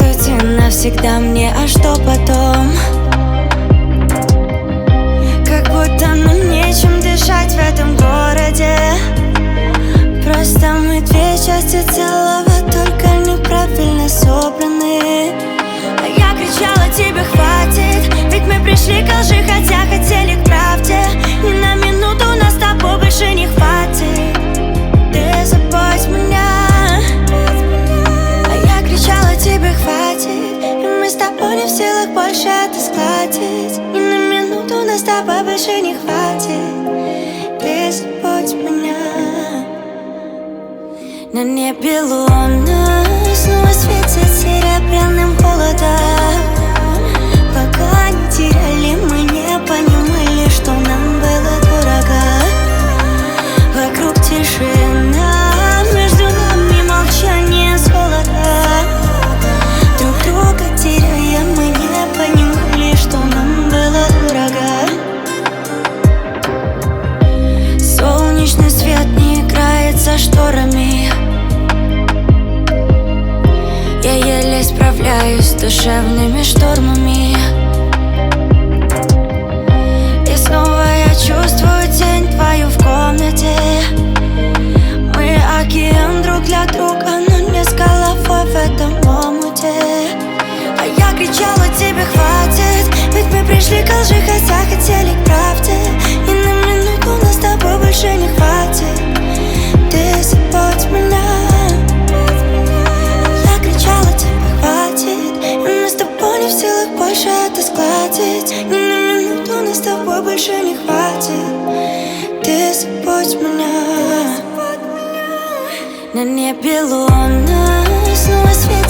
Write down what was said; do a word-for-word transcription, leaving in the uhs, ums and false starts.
Здравствуйте навсегда мне, а что потом? Как будто нам нечем дышать в этом городе. Просто мы две части целого, только неправильно собраны. А я кричала тебе хватит, ведь мы пришли к лжи, хотя хотели к правде. Ни на минуту нас с тобой больше не хватит. Ты забудь меня. А я кричала тебе хватит, и мы с тобой не в силах больше это складить. Ни на минуту нас с тобой больше не хватит. Ты забудь меня. На небе луна снова светит серебряным холодом. Пока не теряли, мы не понимали, что нам было дорого. Вокруг тишина, между нами молчание золота. Друг друга теряя, мы не понимали, что нам было дорого. Солнечный свет не играет за шторами. Я еле справляюсь с душевными штормами. И снова я чувствую тень твою в комнате. Мы океан друг для друга, но не с головой в этом омуте. А я кричала тебе хватит, ведь мы пришли к лжи, хотя хотели к правде. И на минуту нас с тобой больше не хватит. Ты забудь меня. Больше это складить. Ни на минуту нас с тобой больше не хватит. Ты забудь меня. На небе луна снова светит